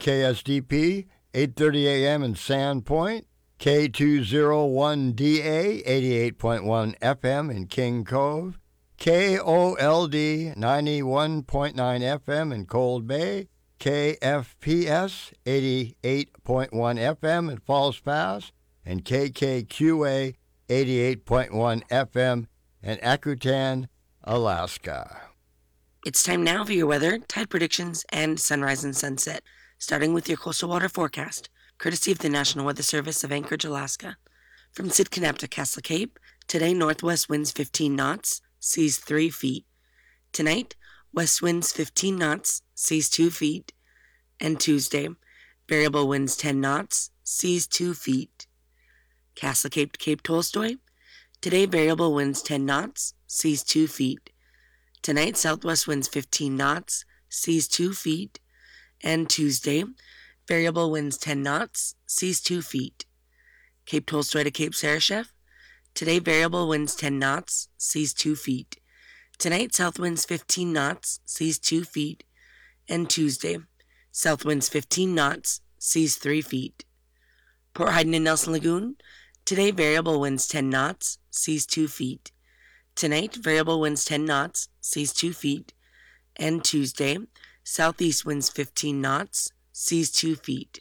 KSDP, 8:30 a.m. in Sandpoint, K201DA, 88.1 FM in King Cove, KOLD, 91.9 FM in Cold Bay, KFPS, 88.1 FM in Falls Pass, and KKQA, 88.1 FM in Akutan, Alaska. It's time now for your weather, tide predictions, and sunrise and sunset, starting with your coastal water forecast, courtesy of the National Weather Service of Anchorage, Alaska. From Sidcup to Castle Cape, today northwest winds 15 knots, seas 3 feet. Tonight, west winds 15 knots, seas 2 feet. And Tuesday, variable winds 10 knots, seas 2 feet. Castle Cape to Cape Tolstoy, today variable winds 10 knots, seas 2 feet. Tonight, southwest winds 15 knots, seas 2 feet. And Tuesday, variable winds 10 knots, seas 2 feet. Cape Tolstoy to Cape Sarashef, today variable winds 10 knots, seas 2 feet. Tonight, south winds 15 knots, seas 2 feet. And Tuesday, south winds 15 knots, seas 3 feet. Port Hayden and Nelson Lagoon, today variable winds 10 knots, seas 2 feet. Tonight, variable winds 10 knots, seas 2 feet. And Tuesday, southeast winds 15 knots, seas 2 feet.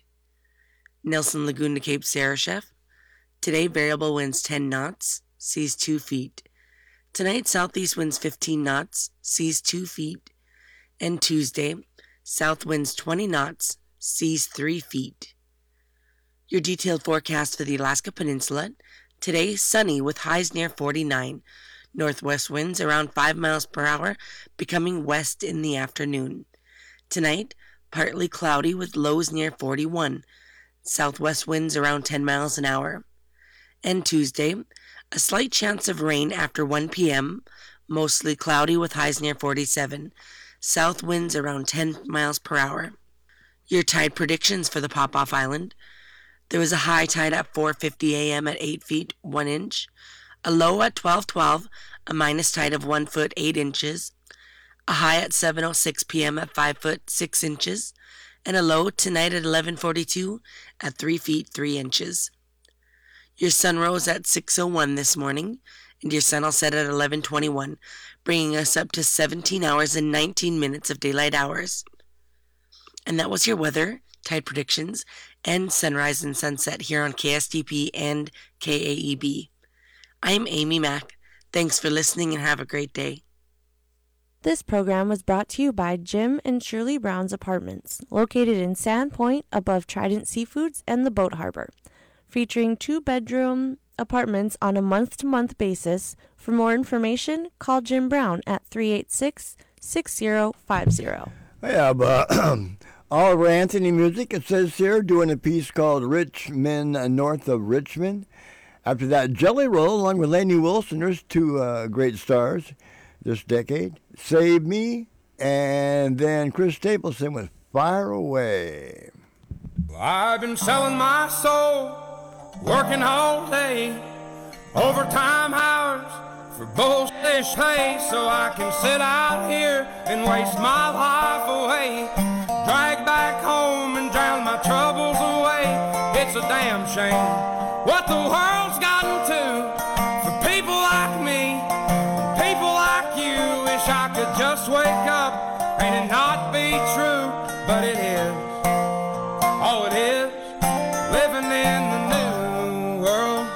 Nelson Lagoon to Cape Sarashef, today variable winds 10 knots, seas 2 feet. Tonight, southeast winds 15 knots, seas 2 feet. And Tuesday, south winds 20 knots, seas 3 feet. Your detailed forecast for the Alaska Peninsula, today sunny with highs near 49. Northwest winds around 5 miles per hour, becoming west in the afternoon. Tonight, partly cloudy with lows near 41. Southwest winds around 10 miles an hour. And Tuesday, a slight chance of rain after 1 p.m., mostly cloudy with highs near 47. South winds around 10 miles per hour. Your tide predictions for the Pop-Off Island. There was a high tide at 4:50 a.m. at 8 feet 1 inch. A low at 12:12, a minus tide of 1 foot 8 inches, a high at 7:06 p.m. at 5 foot 6 inches, and a low tonight at 11:42 at 3 feet 3 inches. Your sun rose at 6:01 this morning, and your sun will set at 11:21, bringing us up to 17 hours and 19 minutes of daylight hours. And that was your weather, tide predictions, and sunrise and sunset here on KSDP and KAEB. I'm Amy Mack. Thanks for listening and have a great day. This program was brought to you by Jim and Shirley Brown's Apartments, located in Sandpoint above Trident Seafoods and the Boat Harbor, featuring 2-bedroom apartments on a month-to-month basis. For more information, call Jim Brown at 386-6050. I have Oliver Anthony music, it says here, doing a piece called Rich Men North of Richmond. After that, Jelly Roll, along with Lainey Wilson, there's 2 great stars this decade. Save Me, and then Chris Stapleton with Fire Away. Well, I've been selling my soul, working all day, overtime hours for bullshit pay, so I can sit out here and waste my life away, drag back home and drown my troubles away. It's a damn shame what the world's gotten to for people like me, people like you. Wish I could just wake up and it not be true, but it is. Oh, it is living in the new world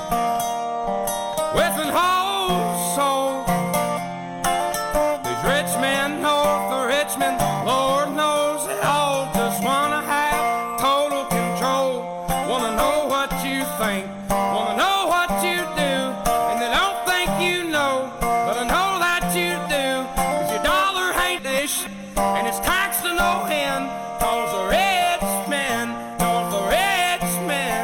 with an whole soul. These rich men north of Richmond, Lord knows they all just wanna have total control. Wanna know what you think, wanna know what you do, and they don't think you know, but I know that you do, 'cause your dollar ain't this, and it's taxed to no end, 'cause the rich men, north the rich men.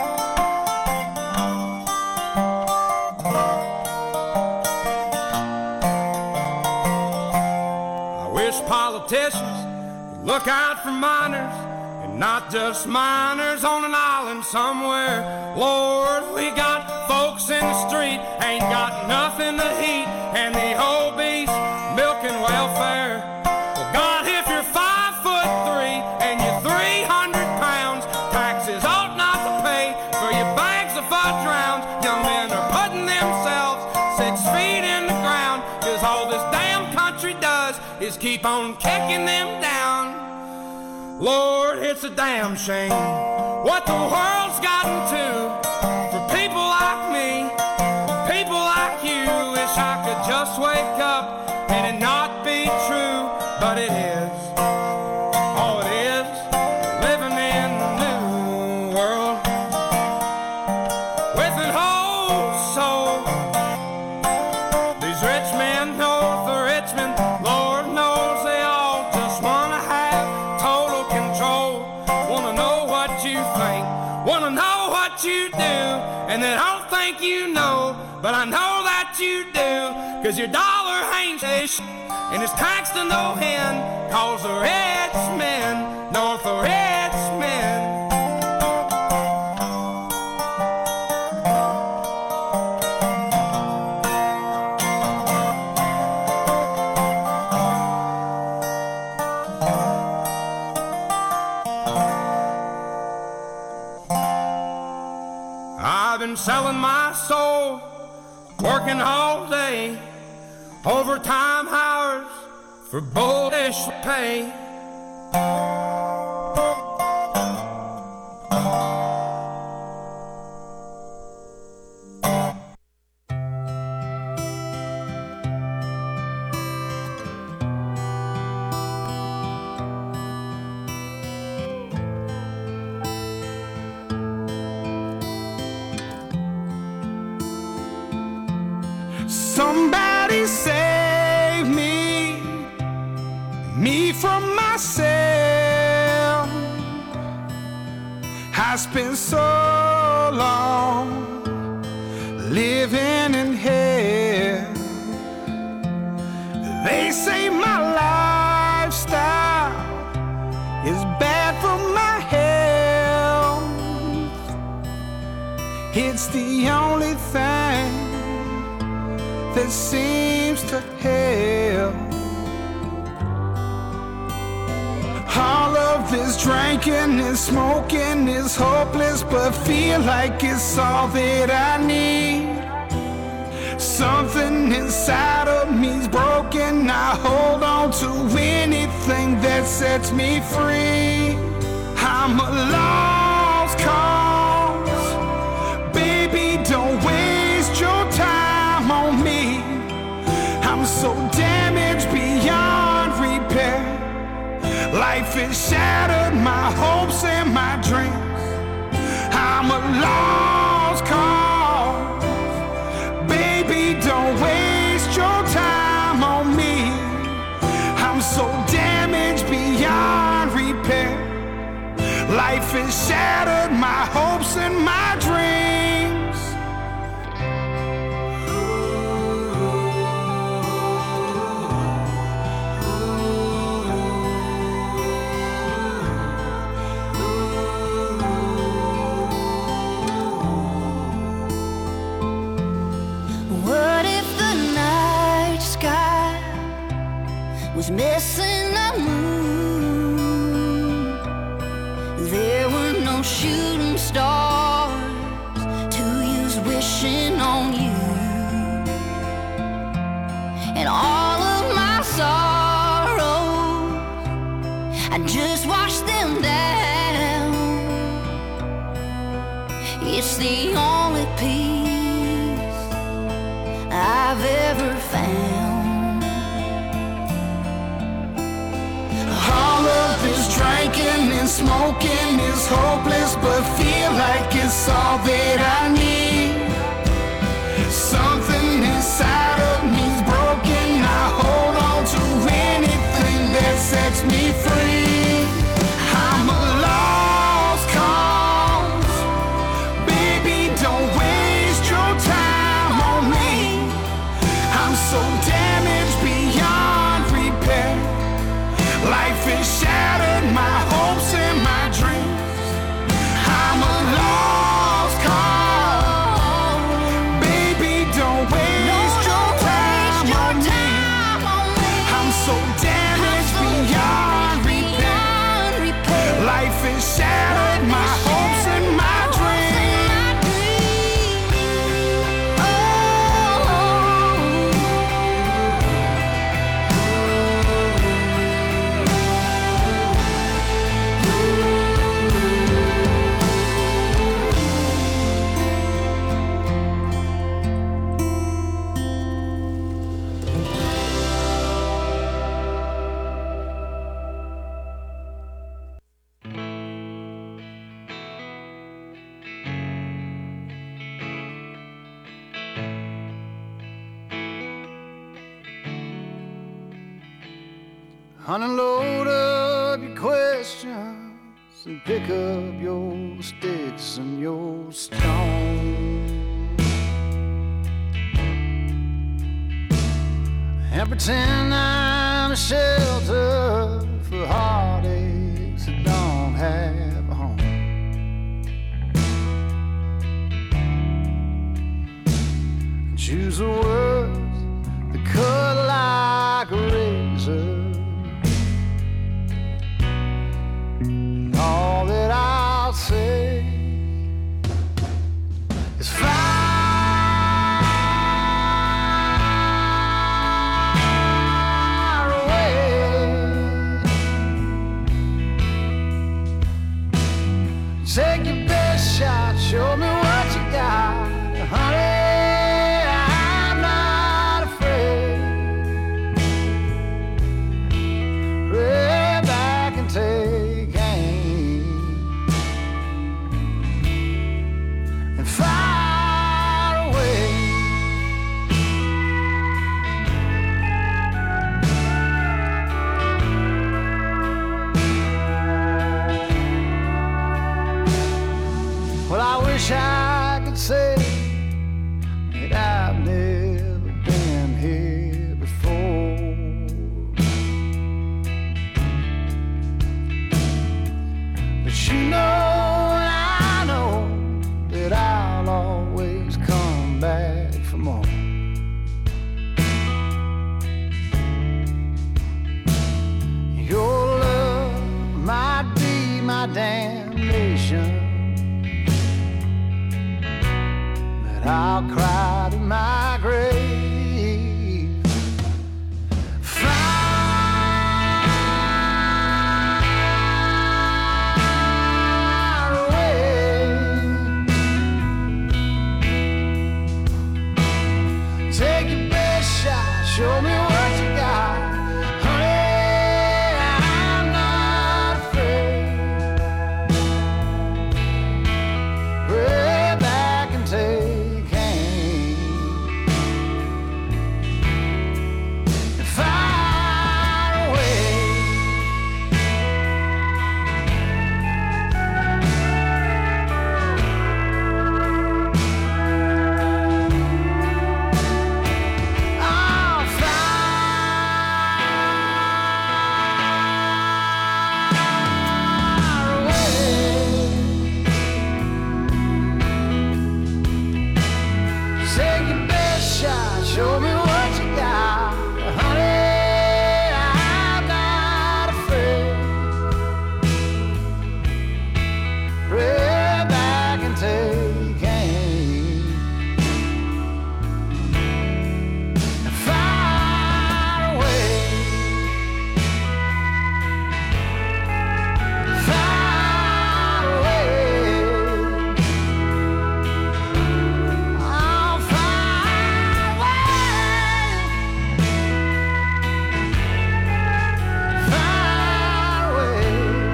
I wish politicians would look out for minors, and not just minors on an island somewhere. Lord, we got folks in the street, ain't got nothing to eat, and the obese milking welfare. Well, God, if you're 5'3" and you're 3 keep on kicking them down. Lord, it's a damn shame what the world's gotten to for people like me, people like you. Wish I could just wake up and it not be true, but it is. Oh, it is living in the new world with an whole soul. These rich men north of Richmond, Lord knows they all just wanna have total control. Wanna know what you think, wanna know what you do, and they don't think you know, but I know that you do. 'Cause your dollar ain't sh- and it's taxed to no end, 'cause the rich men north of Richmond. I've been selling my soul, working all day, overtime hours for bullish pay. Somebody save me from myself. I spent so long living in hell. They say my lifestyle is bad for my health. It's the only thing that seems to help. All of this drinking and smoking is hopeless, but feel like it's all that I need. Something inside of me's broken. I hold on to anything that sets me free. I'm a lost cause. Baby, don't waste your time on me. I'm so damaged beyond repair. Life has shattered my hopes and my dreams. I'm a lost cause. Baby, don't waste your time on me. I'm so damaged beyond repair. Life has shattered my hopes and my dreams. What if the night sky was missing a moon? There were no shooting stars to use wishing on you. And all of my sorrows, I just washed them down. It's the only peace I've ever found. All of this drinking and smoking is hopeless, but feel like it's all that I need. Something inside of me's broken. I hold on to anything that sets me free. I'm a lost cause. Baby, don't waste your time on me. I'm so damaged beyond repair. Life has shattered my hopes and my dreams. I'm a lost cause. Unload up your questions and pick up your sticks and your stones and pretend I'm a shelter for heartaches that don't have a home. And choose the words that cut like a razor. And all that I'll say is fire away. Take your best shot, show me what you got, honey. I'm not afraid. Rear back and take aim and fire away. Well, I wish I could say that I've never been here before, but you know and I know that I'll always come back for more. Your love might be my damnation, but I'll cry to my grave. Fire away. Take your best shot, show me what you got, honey. I'm not afraid. Way back and take aim and fire away. I'll fire away. Take your best shot, show me what you got, honey. I'm not afraid. Rear back and take aim and fire away. Fire away. I'll fire away. Fire away.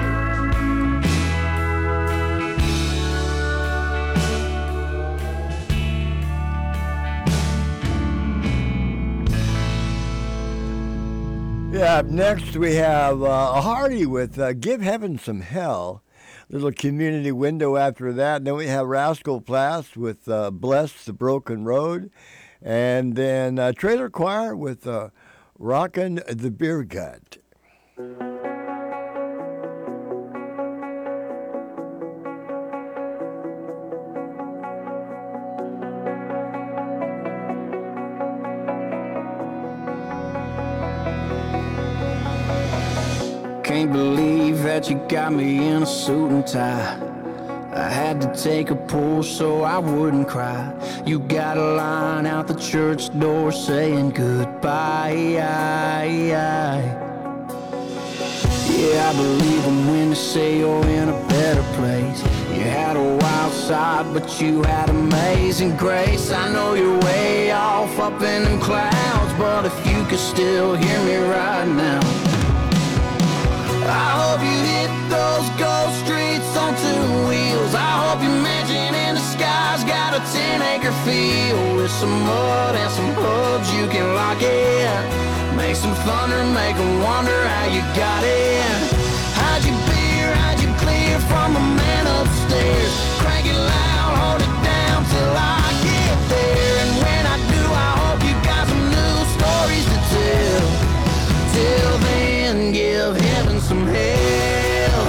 Yeah, up next we have a Hardy with Give Heaven Some Hell. Little community window after that. And then we have Rascal Flatts with Bless the Broken Road. And then Trailer Choir with Rockin' the Beer Gut. Can't believe that you got me in a suit and tie. I had to take a pull so I wouldn't cry. You got a line out the church door saying goodbye. Yeah, I believe them when they say you're in a better place. You had a wild side, but you had amazing grace. I know you're way off up in them clouds, but if you could still hear me right now, I hope you hit those ghost streets on two wheels. I hope your mansion in the sky's got a 10-acre field with some mud and some hugs you can lock it. Make some thunder, make them wonder how you got it. Hide your beer, hide you clear from the man upstairs. Crank it loud, hold it down till I get there. And when I do, I hope you got some new stories to tell. Till then, give heaven some hell.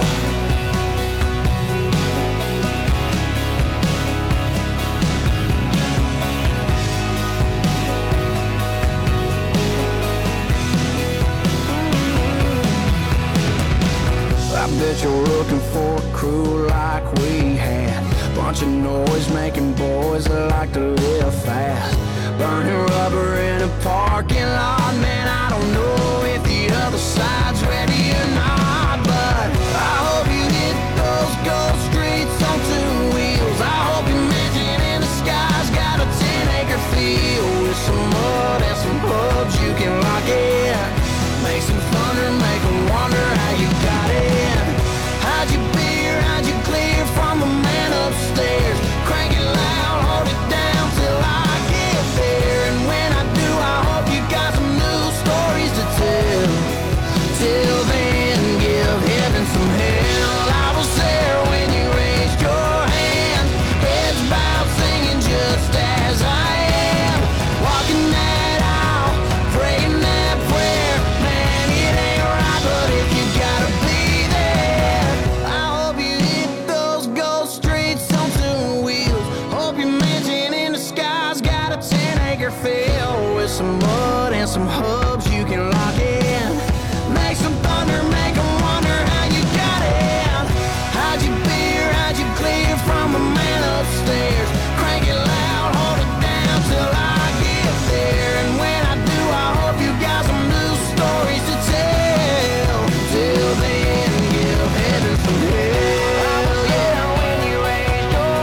I bet you're looking for a crew like we had. Bunch of noise making boys that like to live fast. Burning rubber in a parking lot. Man, I don't know if the other side's ready or not, but I hope you hit those gold streets on two wheels. I hope your mansion in the sky's got a 10-acre field with some mud and some hubs you can lock in. Make some thunder, make them wonder how you got in. Hide your beer, hide you clear from the man upstairs. Crank it loud, hold it down till I get there. And when I do, I hope you got some new stories to tell. Till then, give heaven some hell. I was there when you raised your hand. Heads bowed, singing just as I am. Walking that aisle, praying that prayer. Man, it ain't right, but if you gotta be there, I hope you hit those gold streets on two wheels. Hope your mansion in the sky's got a 10-acre field with some mud and some hubs you can lock in. Make some thunder, make them wonder how you got in. Hide your beer, hide you clear from the man upstairs. Crank it loud, hold it down till I get there. And when I do, I hope you got some new stories to tell. Till then, give heaven some hell. Yeah, when you raise your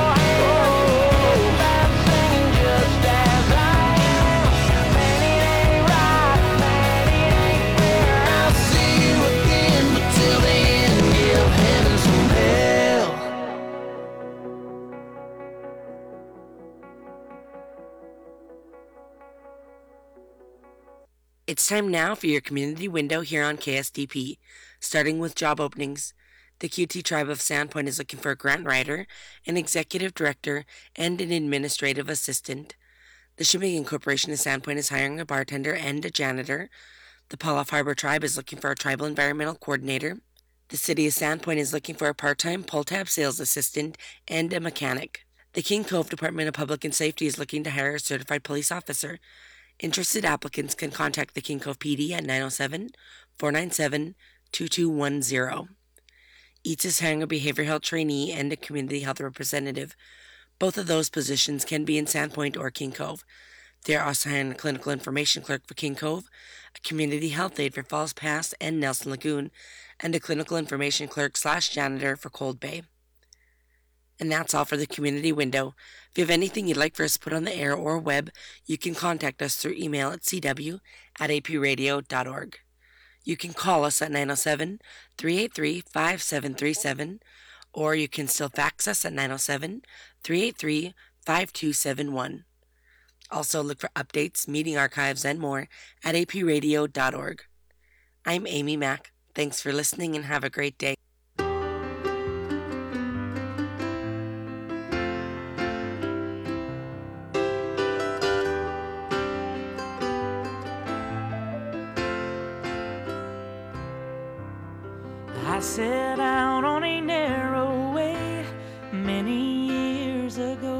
hand, stop singing just as I am. Man, it ain't right, man, it ain't fair. I'll see you again, but till then, give heaven some hell. It's time now for your community window here on KSDP. Starting with job openings, the QT Tribe of Sandpoint is looking for a grant writer, an executive director, and an administrative assistant. The Sheboygan Corporation of Sandpoint is hiring a bartender and a janitor. The Paloff Harbor Tribe is looking for a tribal environmental coordinator. The City of Sandpoint is looking for a part-time pull-tab sales assistant and a mechanic. The King Cove Department of Public and Safety is looking to hire a certified police officer. Interested applicants can contact the King Cove PD at 907-497-2210. EATS is hiring a behavioral health trainee and a community health representative. Both of those positions can be in Sandpoint or King Cove. They are also hiring a clinical information clerk for King Cove, a community health aide for Falls Pass and Nelson Lagoon, and a clinical information clerk/janitor for Cold Bay. And that's all for the community window. If you have anything you'd like for us to put on the air or web, you can contact us through email at cw@apradio.org. You can call us at 907-383-5737, or you can still fax us at 907-383-5271. Also look for updates, meeting archives, and more at apradio.org. I'm Amy Mack. Thanks for listening and have a great day. I set out on a narrow way many years ago,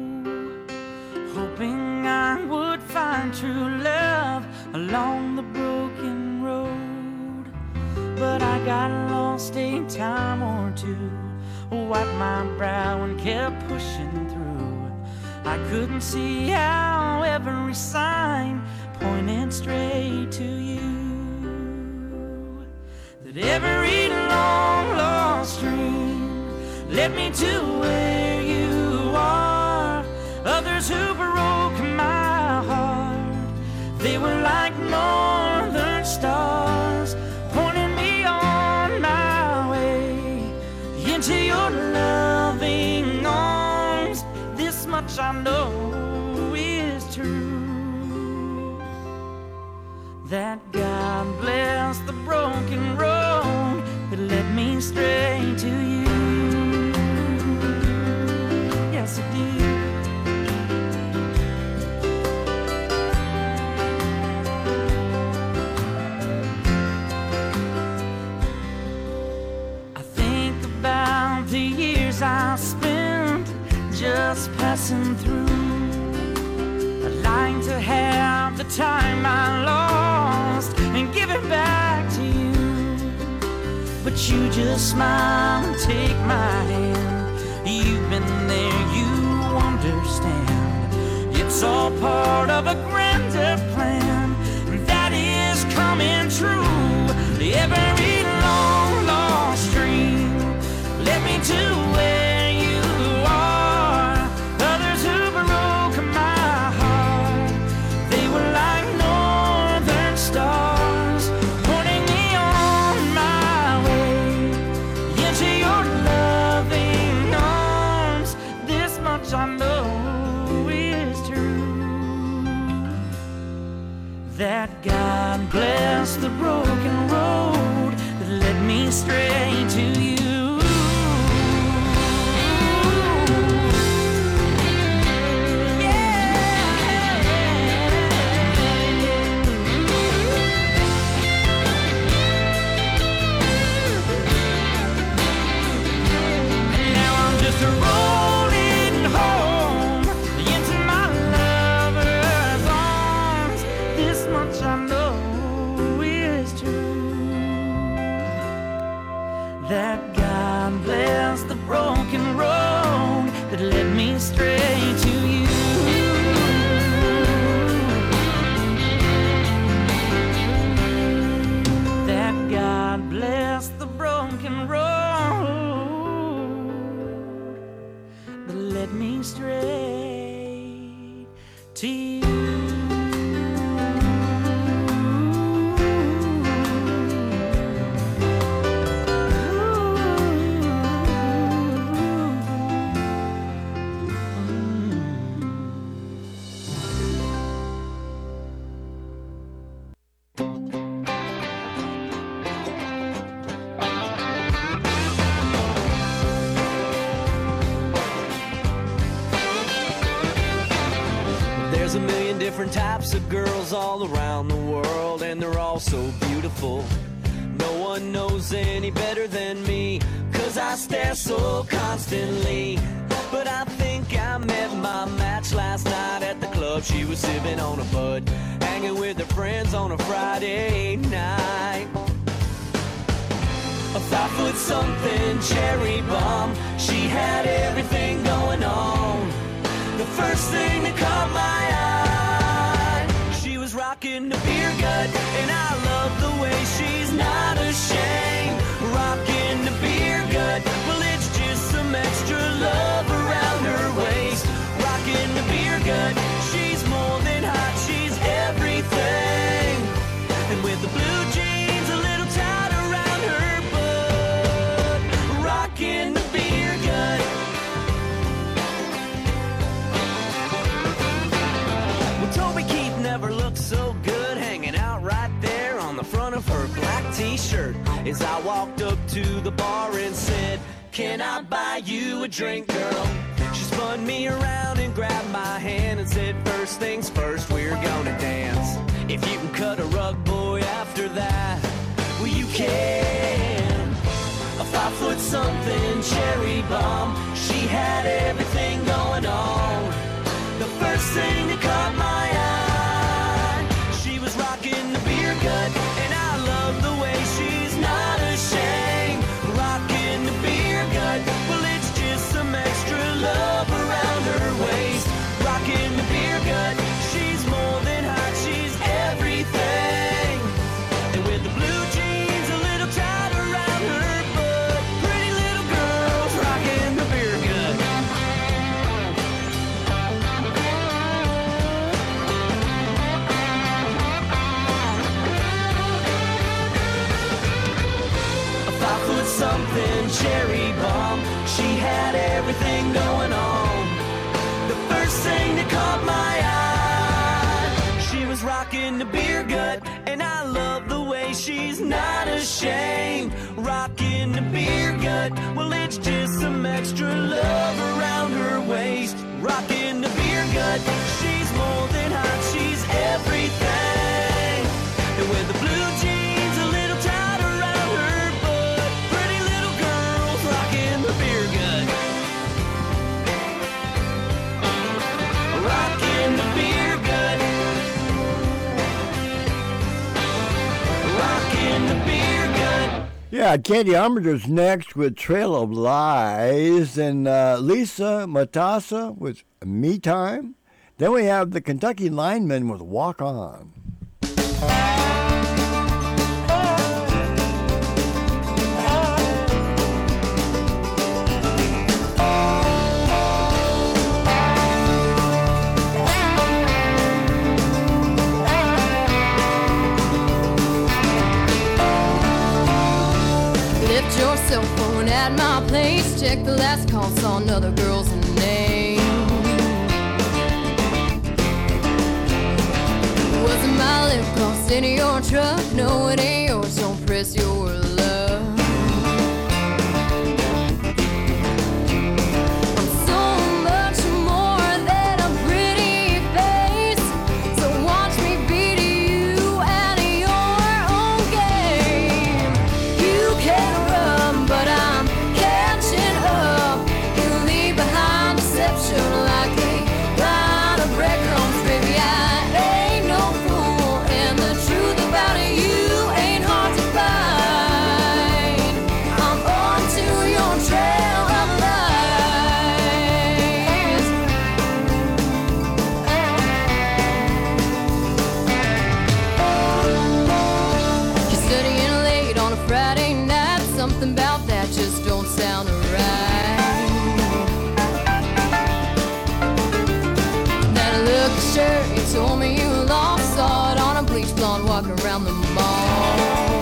hoping I would find true love along the broken road. But I got lost a time or two, wiped my brow and kept pushing through. I couldn't see how every sign pointed straight to you. That every long lost dream led me to where you are. Others who broke my heart, they were like northern stars, pointing me on my way into your loving arms. This much I know is true. that God bless the broken road that led me straight to you. Yes, it did. I think about the years I spent just passing through. I'd like to have the time I lost and give it back to you. But you just smile and take my hand. You've been there, you understand. It's all part of a grander plan that is coming true. Every long lost dream led me to where you are. Others who broke my heart, they were like northern stars, pointing me on my way into your loving arms. This much I know is true, that God bless the broken road that led me straight to you. Rolling home into my lover's arms. This much I know is true, that God bless the broken road that led me straight to you. That God bless the broken road that led me straight to you. There's a million different types of girls all around the world, and they're all so beautiful. No one knows any better than me, 'cause I stare so constantly. But I think I met my match last night at the club. She was sipping on a bud, hanging with her friends on a Friday night. A 5-foot-something cherry bomb, she had everything going on. The first thing that caught my eye, she was rocking the beer gut, and I love the way she's not ashamed. Rocking the beer gut, well, it's just some extra love around her waist. Rocking the beer gut, she's more than hot, she's everything. And with the blue jeans a little tight around her butt, rocking the beer gut. Toby Keith never looked so good, hanging out right there on the front of her black t-shirt. As I walked up to the bar and said, "Can I buy you a drink, girl?" She spun me around and grabbed my hand and said, "First things first, we're gonna dance. If you can cut a rug, boy, after that, well, you can." A 5-foot-something cherry bomb, she had everything going on. The first thing that caught my eye, she was rocking the beer gut, and I love the way she's not ashamed. Rocking the beer gut, well, it's just some extra love around her waist. Rocking the beer gut, she's more than hot, she's everything. And with the blue jeans a little tight around her butt, pretty little girls rocking the beer gut. Something cherry bomb, she had everything going on. The first thing that caught my eye, she was rocking the beer gut, and I not ashamed. Rocking the beer gut, well, it's just some extra love around her waist. Rocking the beer gut, she's more than hot, she's everything. And with the blue jeans a little tight around her butt, pretty little girls rocking the beer gut. Rocking the beer gut. Rocking the beer gut. Yeah, Candy Armiger's next with Trail of Lies, and Lisa Matassa with Me Time. Then we have the Kentucky Linemen with Walk On. Left your cell phone at my place. Check the last call, saw another girl's name. Wasn't my lip gloss in your truck? No, it ain't yours. Don't press your luck. I'm so much more than a pretty face. So watch me beat you at your own game. You can run, but I'm catching up. You leave behind deception like a line of breadcrumbs, baby. I ain't no fool, and the truth about you ain't hard to find. I'm on to your trail of lies. You're studying late on a Friday night. Something about that just don't sound right. That look shirt you told me you lost, saw it on a bleach blonde walking around the mall.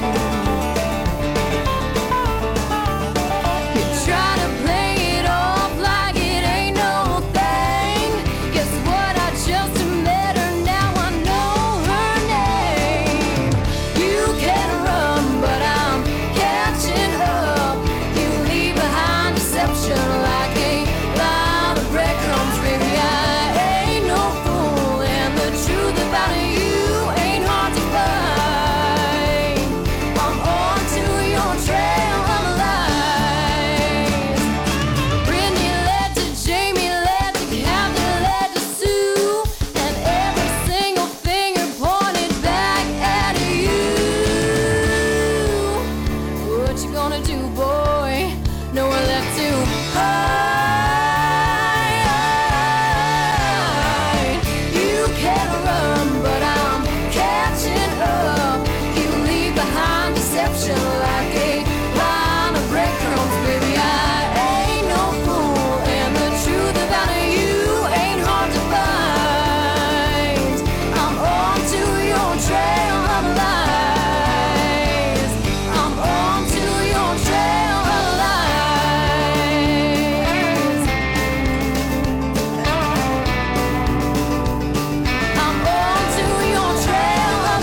You try to play it off like it ain't no thing. Guess what? I just met her, now I know her name. You can run, but I'm catching up. You leave behind deception like a line of breadcrumbs, baby. I ain't no fool, and the truth about you ain't hard to find. I'm on to your trail of lies. Brittany led to Jamie, led to Captain, led to Sue, and every single finger pointed back at you. What you gonna do, boy? Nowhere left to hide. You can run, but I'm catching up. You leave behind deception like a line of breadcrumbs, baby. I ain't no fool, and the truth about you ain't hard to find. I'm on to your trail of lies. I'm on to your trail of lies. I'm on to your trail of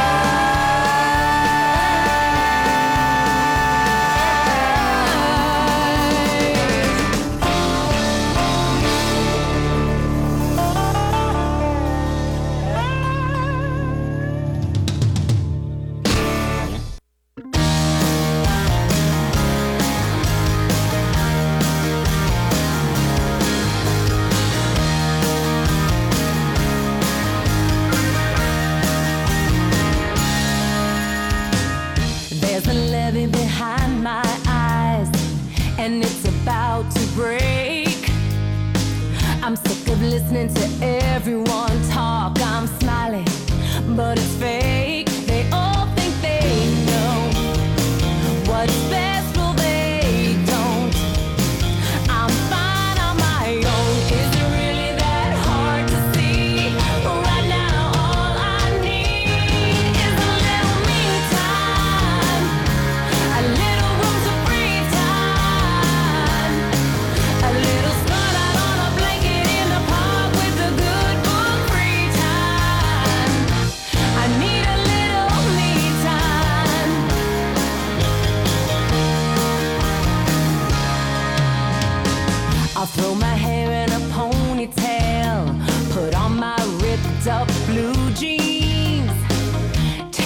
There's a levee behind my eyes, and it's about to break. I'm sick of listening to everyone talk. I'm smiling, but it's fake. They all think they know what's best, well they don't. I'm fine on my own. Is it really that hard to see? Right now all I need is a little me time, a little room to breathe time, a little spot out on a blanket in the park with a good book free time. I need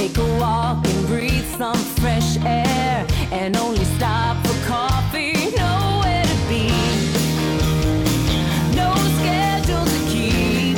take a walk and breathe some fresh air, and only stop for coffee, nowhere to be, no schedule to keep,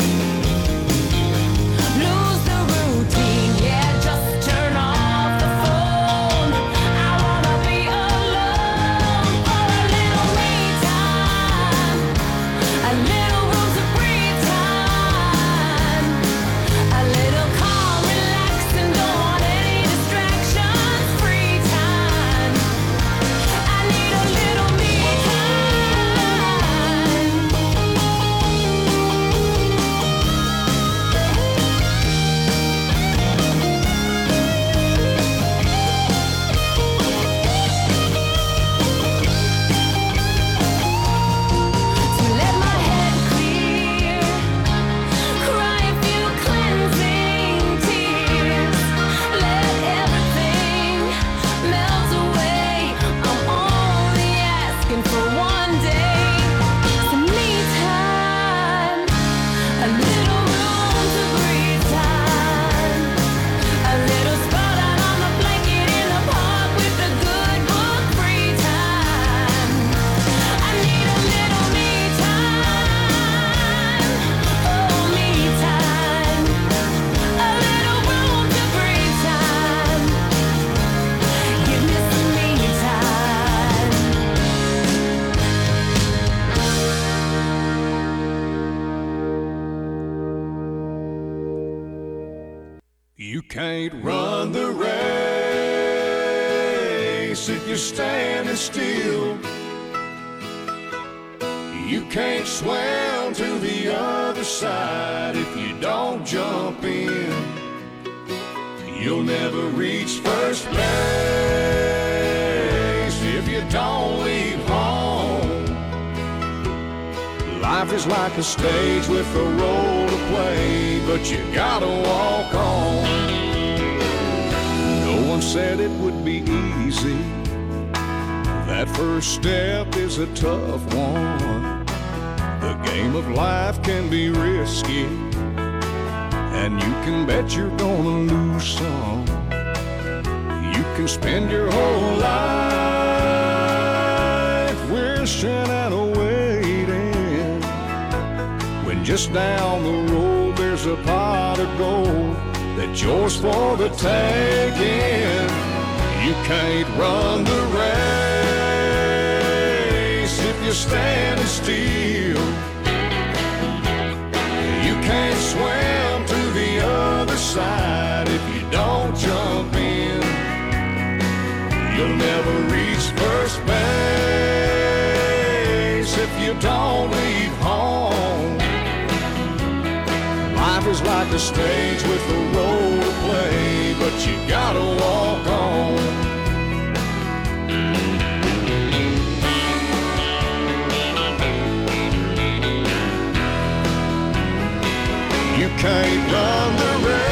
lose the routine, yeah, just turn off the phone. I wanna be alone for a little me time, a little room to breathe time, a little calm, relax, and don't want any distractions, free time. I need a little me to let my head clear, cry a few cleansing tears, let everything melt away. I'm only asking for one day, some me time, a little room to breathe time, a little spot out on the blanket in the park with a good book, free time. I need a little me time, oh me time, a little room to breathe time. Give me some me time. You can't run the race if you're standing still. You can't swim to the other side if you don't jump in. You'll never reach first place if you don't leave home. Life is like a stage with a role to play, but you gotta walk on. No one said it would be easy. That first step is a tough one. The game of life can be risky, and you can bet you're gonna lose some. You can spend your whole life wishing and waiting, when just down the road there's a pot of gold that's yours for the taking. You can't run the race if you're standing still. You can't swim to the other side if you don't jump in. You'll never reach first base if you don't leave home. Life is like a stage with a role to play, but you gotta walk on. You can't run the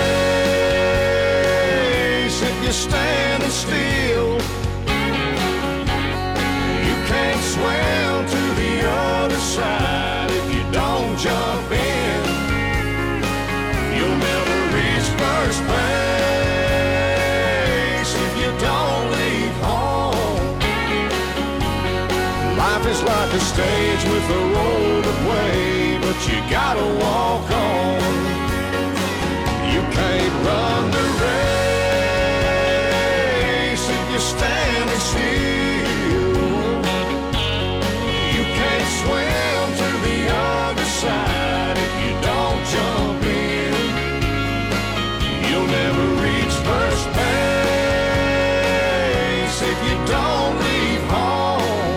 race if you're standing still. You can't swim to the other side if you don't jump in. You'll never reach first base if you don't leave home. Life is like a stage with a role to play, but you gotta walk on. You can't run the race if you're standing still. You can't swim to the other side if you don't jump in. You'll never reach first base if you don't leave home.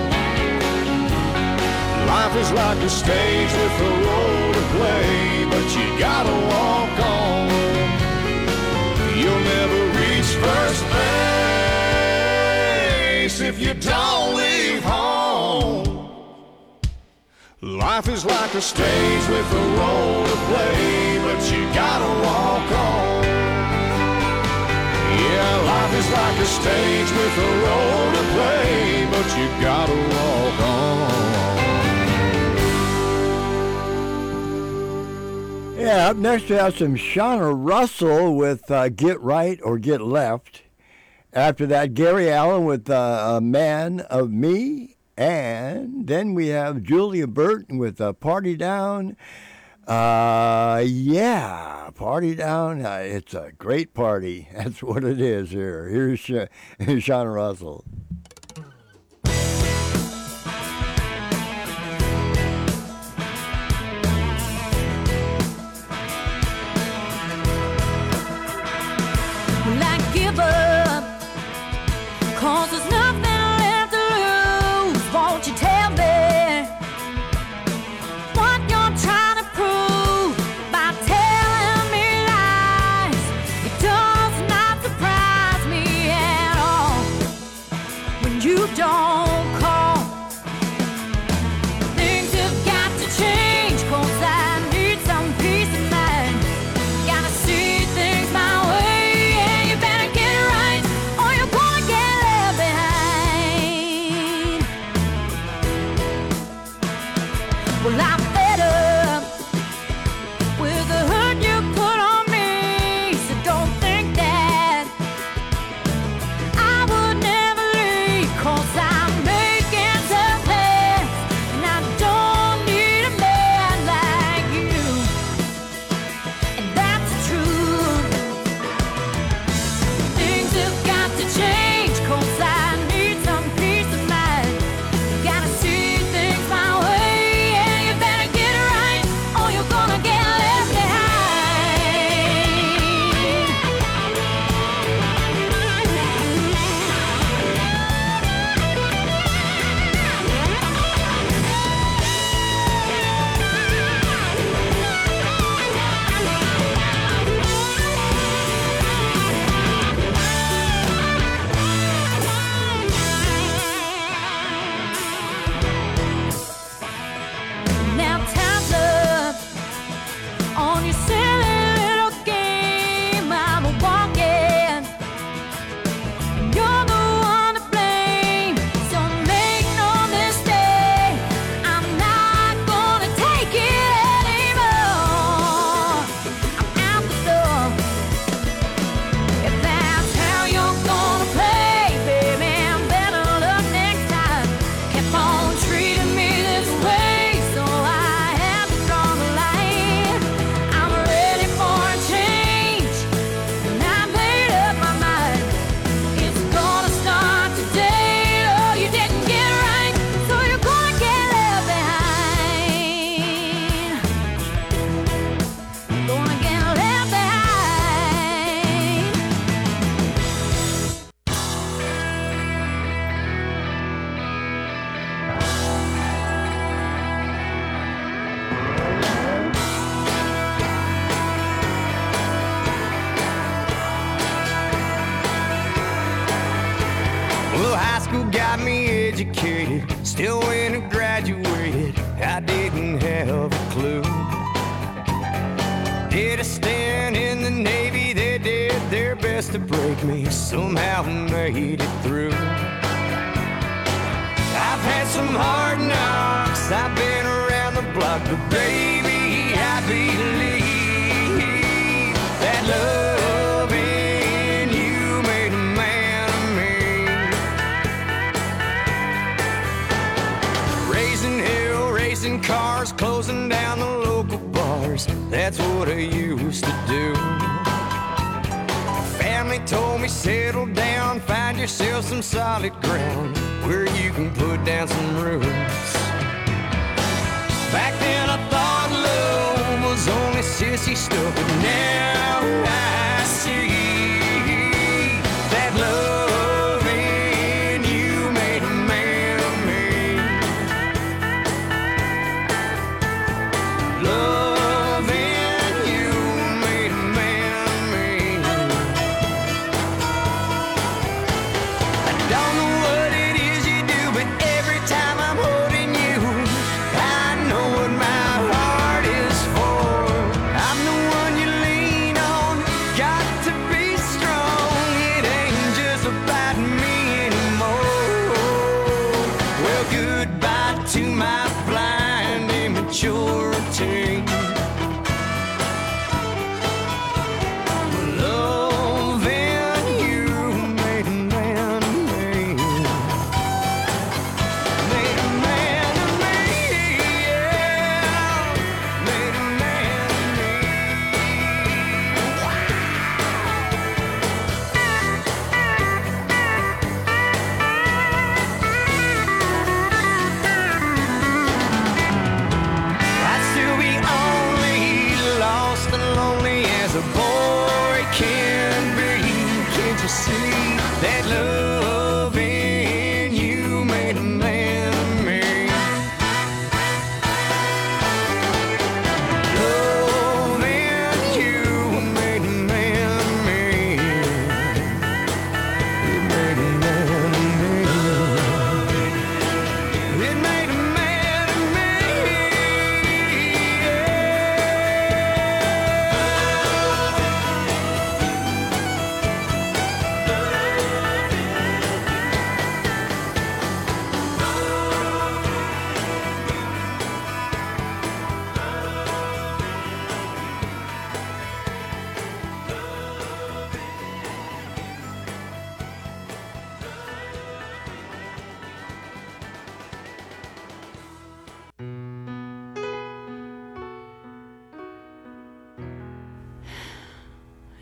Life is like a stage with a role to play, but you gotta walk on. You'll never reach first base if you don't leave home. Life is like a stage with a role to play, but you gotta walk on. Yeah, life is like a stage with a role to play, but you gotta walk on. Yeah, Up next, we have some Shauna Russell with Get Right or Get Left. After that, Gary Allen with A Man of Me. And then we have Julia Burton with Party Down. Yeah, Party Down. It's a great party. That's what it is here. Here's Shauna Russell. Will I give up? 'Cause there's nothing left to lose. Won't you tell me what you're trying to prove by telling me lies? It does not surprise me at all when you don't call. Things have got to change, 'cause I need some peace of mind. Gotta see things my way. Well, I'm fed up with the hurt you put on me, so don't think that I would never leave, 'cause I'm making some plans, and I don't need a man like you, and that's the truth. Things have got to change, 'cause I need some peace of mind. Gotta see things my way. Now time's up on your silly little game. I'm walking, you're the one to blame. So make no mistake, I'm not gonna take it anymore. I'm out the door. If that's how you're gonna play, baby, better luck next time. Keep on treating me this way. Got me educated, still when I graduated, I didn't have a clue. Did a stint in the Navy, they did their best to break me, somehow made it through. I've had some hard knocks, I've been around the block, but baby, I believe that love in you made a man of me. Raising hell, racing cars, closing down the local bars, that's what I used to do. Family told me settle down, find yourself some solid ground where you can put down some roots. Back then I thought love was only sissy stuff, but now I see that love in you made a man of me. Love in you made a man of me. I don't know what it is you do, but every time I'm holding you, I know what my heart is for. I'm the one you lean on, got to be strong. It ain't just about me anymore. Well, goodbye to my blind immaturity.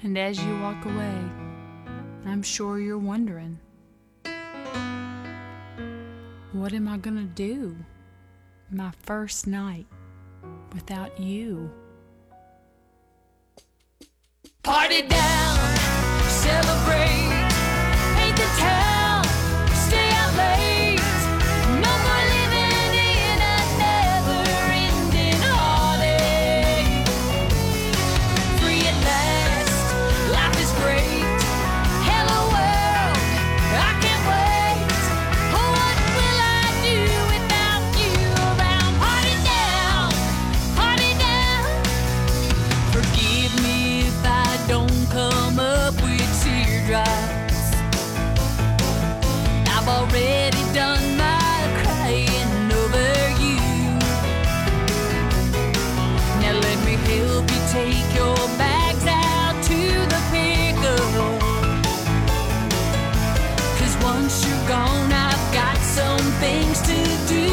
And as you walk away, I'm sure you're wondering, what am I gonna do my first night without you? Party down, celebrate, paint the town, stay out late. No more living in a never-ending heartache. Free at last, life is great. Hello world, I can't wait. Oh, what will I do without you around? Party down, party down. Forgive me if I don't come up with teardrops. I've already done my crying over you. Now let me help you take your bags out to the pickup. 'Cause once you're gone, I've got some things to do.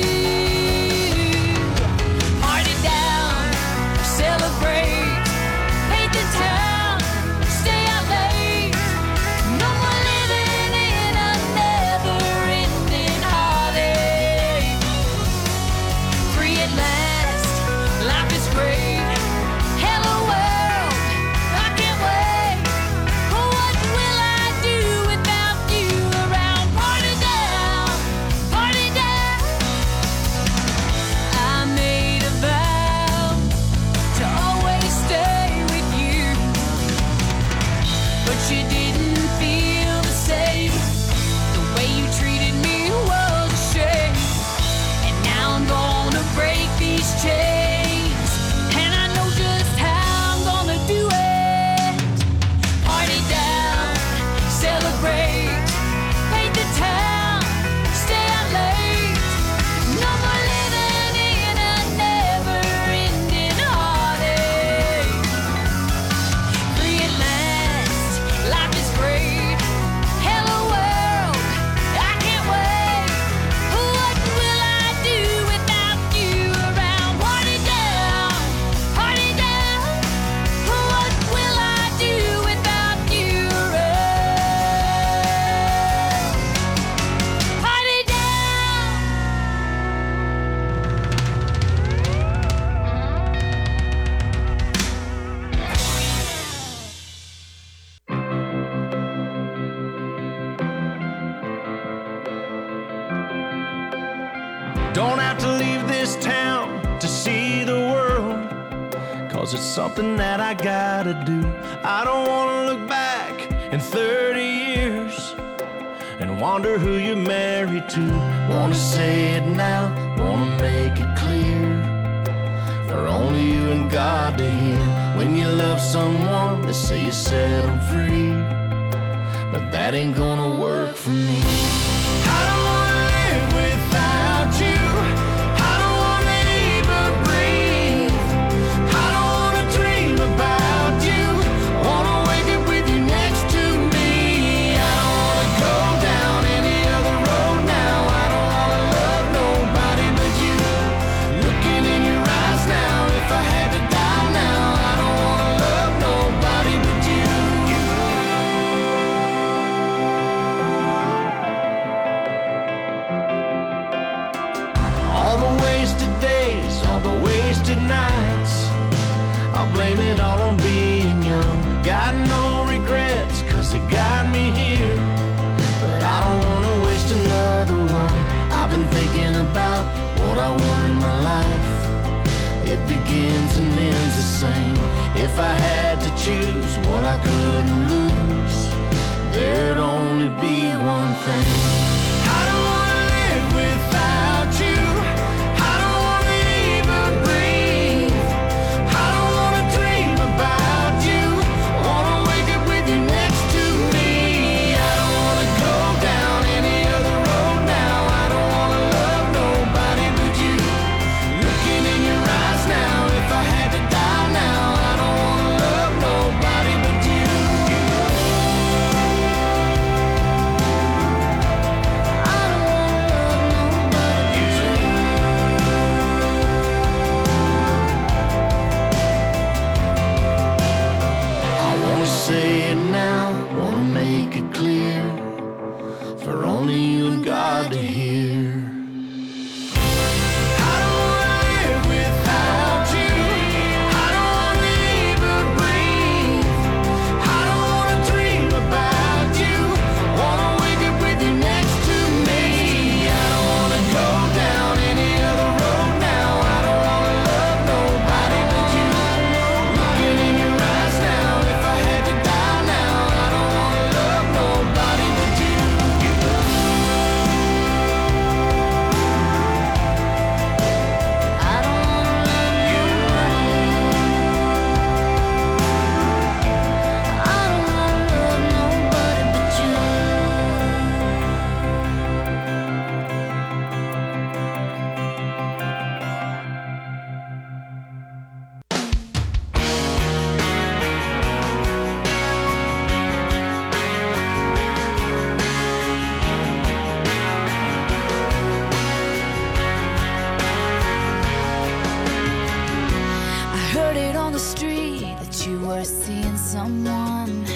Party down, celebrate, paint the town, stay out late. No more living in a never-ending heartache. Free at last, life is great. Hello world, I can't wait. What will I do without you around? Party down, party down. I made a vow to always stay with you, but you didn't feel the same. The way you treated me was a shame, and now I'm gonna break these chains, and I know just how I'm gonna do it. Party down, celebrate, paint the town, stay out late. No more living in a never-ending heartache. Free at last, life is great. Hello world, I can't wait. What will I do without you around? Party down, party down. What will I do without you around? Party down. Don't have to leave this town to see the world, 'cause it's something that I gotta do. I don't wanna look back in 30 years and wonder who you're married to. Wanna say it now, wanna make it clear, for only you and God to hear. When you love someone, they say you set them free, but that ain't gonna work for me. I don't wanna live without you. I don't wanna even breathe. I don't wanna dream about you. Wanna wake up with you next to me. I don't wanna go down any other road now. I don't wanna love nobody but you. Looking in your eyes now, if I had to die now, I don't wanna love nobody but you. All the wasted days, all the wasted nights, I'll blame it all on being young. Got no regrets, 'cause it got me here, but I don't wanna waste another one. I've been thinking about what I want in my life. It begins and ends the same. If I had to choose what I couldn't lose, there'd only be one thing. I don't wanna live without you. I don't wanna even breathe. I don't wanna dream about you. Wanna wake up with you next to me. I don't wanna go down any other road now. I don't wanna love nobody but you. Looking in your eyes now, if I had to die now, I don't wanna love nobody but you. I don't wanna love nobody street that you were seeing someone.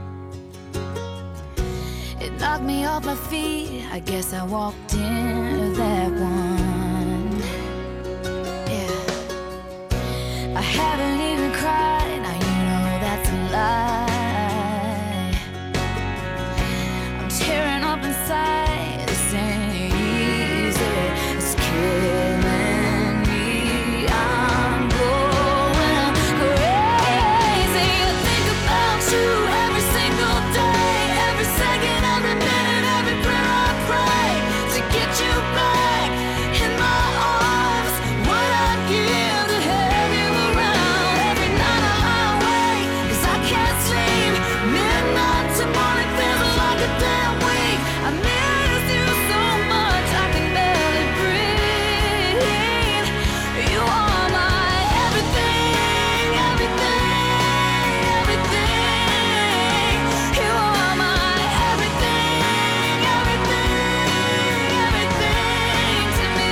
It knocked me off my feet. I guess I walked into that one. Yeah. I haven't even cried. Now you know that's a lie. I'm tearing up inside. This ain't easy. It's killing me. I'm going crazy. I think about you every single day, every second, every minute, every prayer I pray to get you back in my arms. What I'd give to have you around every night I'm awake, 'cause I can't sleep. Midnight to morning feels like a damn week. I miss you so much I can barely breathe. You are my everything, everything, everything. You are my everything, everything, everything to me.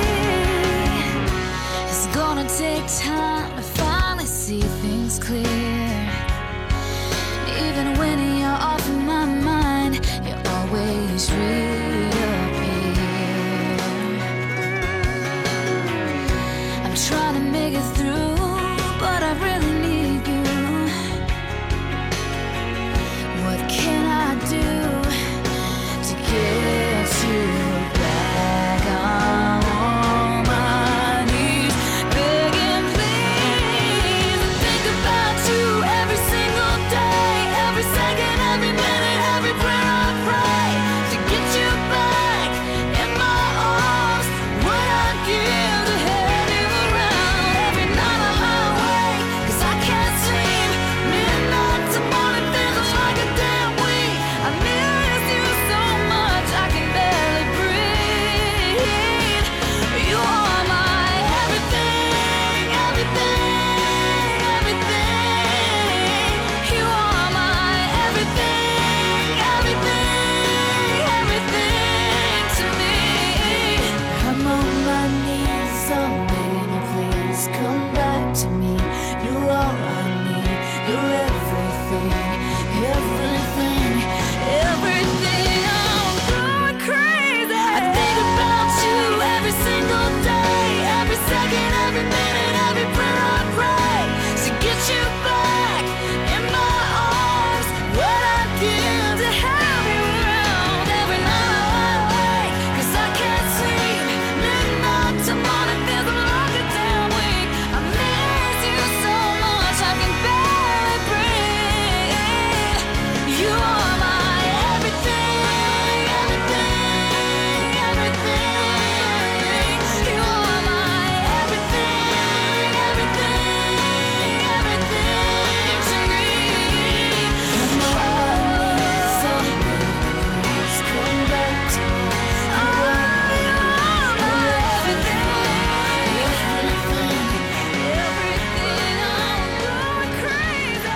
It's gonna take time to finally see things clear. Even when you're off in my mind, you always reappear. I'm trying to make it through, but I really need you. What can I do to get you back? I'm on my knees, begging please. Think about you every single day, every second, every minute, every prayer I pray to get you back in my arms. What I'd give to have you around every night I'm awake, 'cause I can't sleep. Midnight to morning feels like a damn week. I miss you so much I can barely breathe. You are my everything, everything, everything. You are my everything, everything, everything to me. I'm on my knees, so begging you, please come back to me. You're all I need. You're everything, everything, everything. I'm going crazy. I think about you every single day, every second, every minute, every prayer I pray to get you back in my arms. What I'd give to have you around every night I'm awake, 'cause I can't sleep. Midnight to morning feels like a damn week. I miss you so much I can barely breathe. You are my everything, everything, everything. You are my everything, everything, everything to me. I'm on my knees, so please come back to me. You are my everything, everything, everything. I'm going crazy.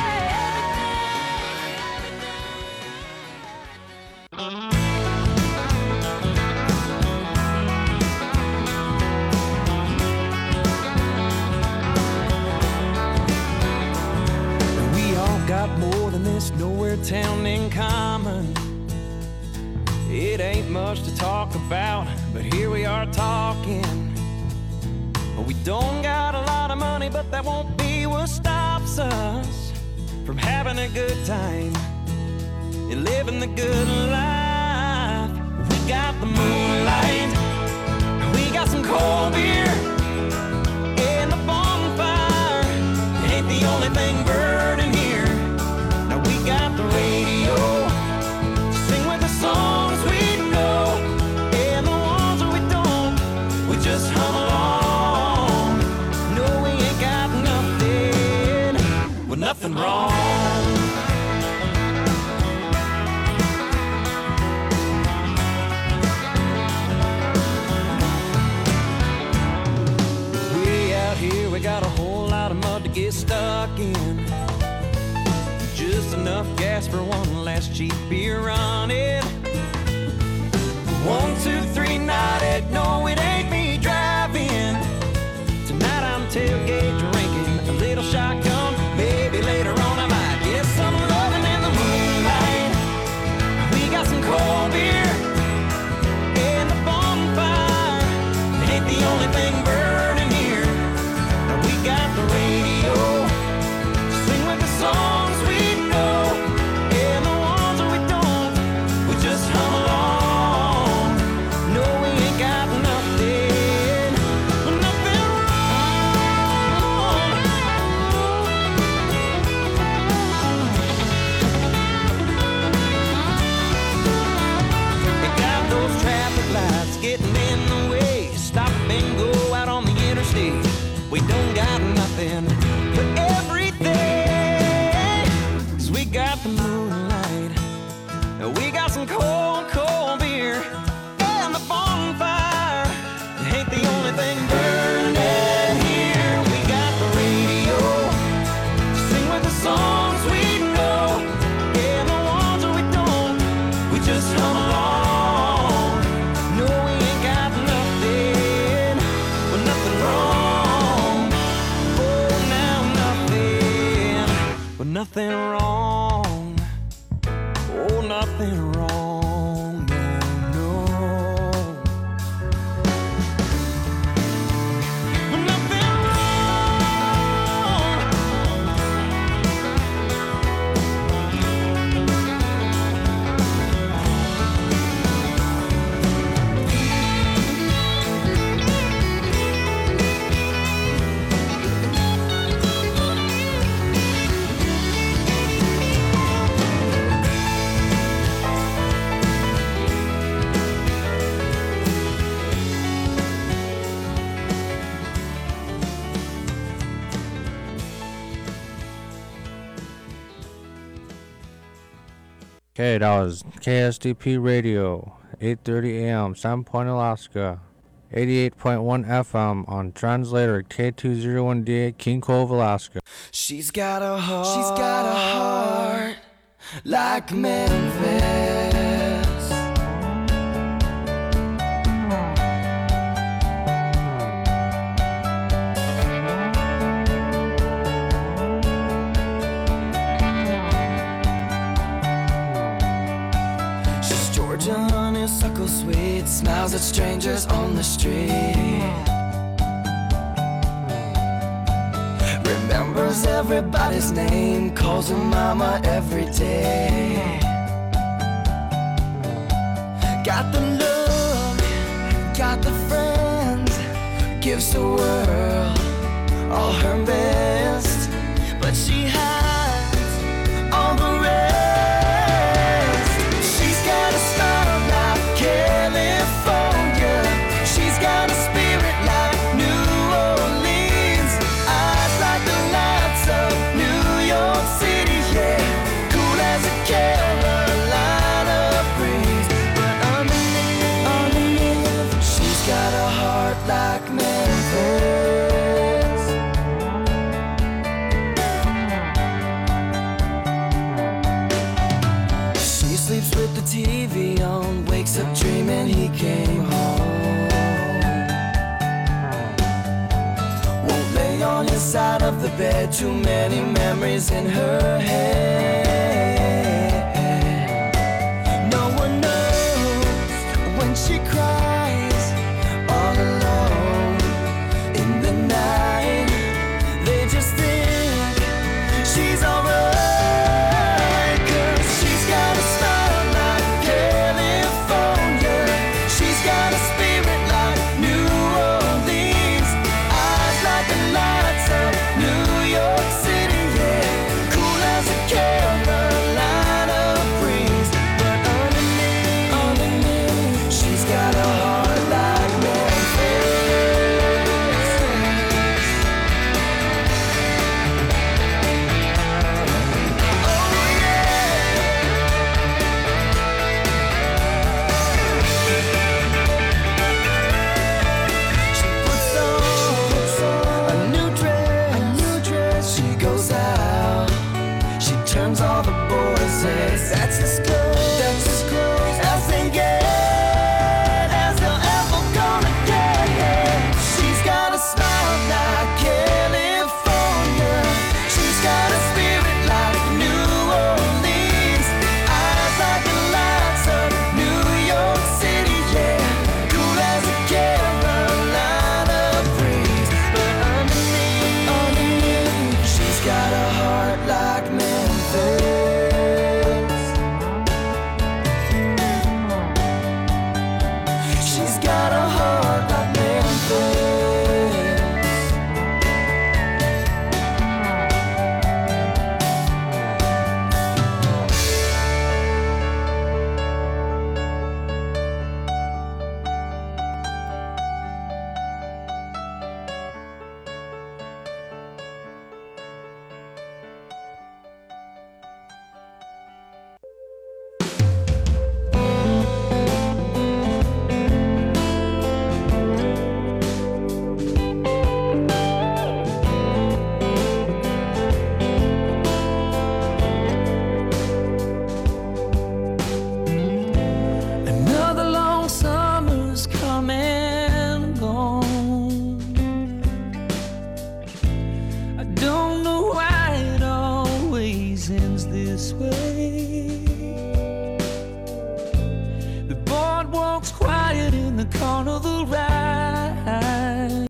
We all got more than this nowhere town in common. It ain't much to talk about, but here we are talking. We don't got a lot of money, but that won't be what stops us from having a good time and living the good life. We got the moonlight, we got some cold beer, and the bonfire. It ain't the only thing burning here. Now we got the radio to sing with the songs we know, and the ones that we don't, we just hum along. No, we ain't got nothing with nothing wrong. Way out here, we got a whole lot of mud to get stuck in. Just enough gas for one last cheap beer on it. 1, 2, 3, not it. No, it ain't me driving. Tonight I'm tailgate drinking a little shotgun. ain't the only thing burning here. We got the radio, sing with the songs we know, and the ones that we don't, we just hum along. No, we ain't got nothing, nothing wrong. We got those traffic lights getting in the way. Stop and go out on the interstate. We don't got nothing but everything. 'Cause we got the moonlight, and we got some cold, cold beer, and the bonfire. It ain't the only thing burning here. We got the radio, sing with the songs we know, and the ones that we don't, we just hum along. No, we ain't got nothing, but nothing wrong. Oh, now nothing, but nothing wrong. Oh, nothing wrong, no, no. But nothing wrong. Okay, that was KSDP Radio, 8:30 a.m., Sand Point, Alaska. 88.1 FM on translator K201D8, King Cove, Alaska. She's got a heart like Memphis. She's Georgia honeysuckle sweet, smiles at strangers on the street. Remembers everybody's name, calls her mama every day. Got the look, got the friends, gives the world all her best, but she hides all the rest. She's got a smile like California, she's got a spirit like New Orleans, eyes like the lights of New York City, yeah, cool as a Carolina breeze. But underneath, she's got a heart like Memphis. She sleeps with the TV on, wakes up dreaming he came home. Won't lay on his side of the bed, too many memories in her head.